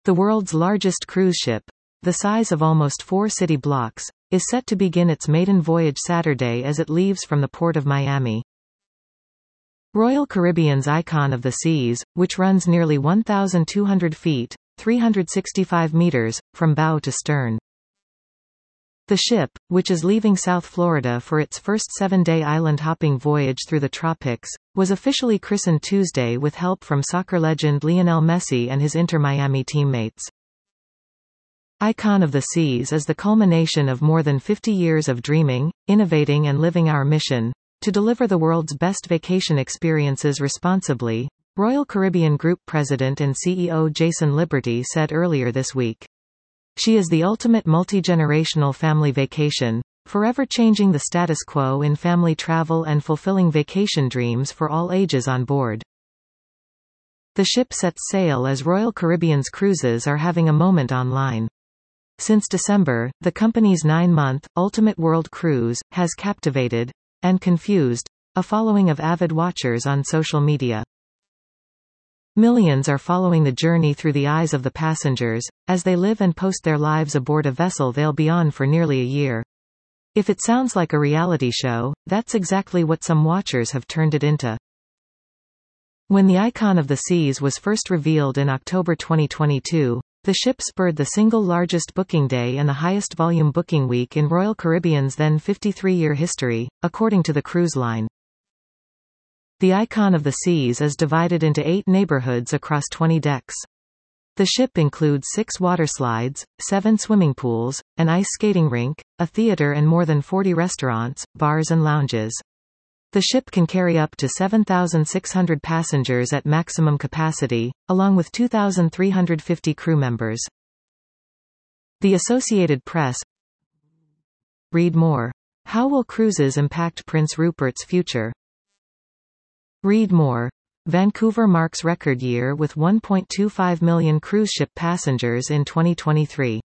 The world's largest cruise ship, the size of almost 4 city blocks, is set to begin its maiden voyage Saturday as it leaves from the port of Miami. Royal Caribbean's Icon of the Seas, which runs nearly 1,200 feet, 365 meters, from bow to stern. The ship, which is leaving South Florida for its first 7-day island-hopping voyage through the tropics, was officially christened Tuesday with help from soccer legend Lionel Messi and his Inter Miami teammates. Icon of the Seas is the culmination of more than 50 years of dreaming, innovating and living our mission to deliver the world's best vacation experiences responsibly, Royal Caribbean Group President and CEO Jason Liberty said earlier this week. She is the ultimate multi-generational family vacation, forever changing the status quo in family travel and fulfilling vacation dreams for all ages on board. The ship sets sail as Royal Caribbean's cruises are having a moment online. Since December, the company's 9-month, Ultimate World Cruise, has captivated, and confused, a following of avid watchers on social media. Millions are following the journey through the eyes of the passengers, as they live and post their lives aboard a vessel they'll be on for nearly a year. If it sounds like a reality show, that's exactly what some watchers have turned it into. When the Icon of the Seas was first revealed in October 2022, the ship spurred the single largest booking day and the highest volume booking week in Royal Caribbean's then 53-year history, according to the cruise line. The Icon of the Seas is divided into 8 neighborhoods across 20 decks. The ship includes 6 water slides, 7 swimming pools, an ice skating rink, a theater and more than 40 restaurants, bars and lounges. The ship can carry up to 7,600 passengers at maximum capacity, along with 2,350 crew members. The Associated Press. Read more. How will cruises impact Prince Rupert's future? Read more. Vancouver marks record year with 1.25 million cruise ship passengers in 2023.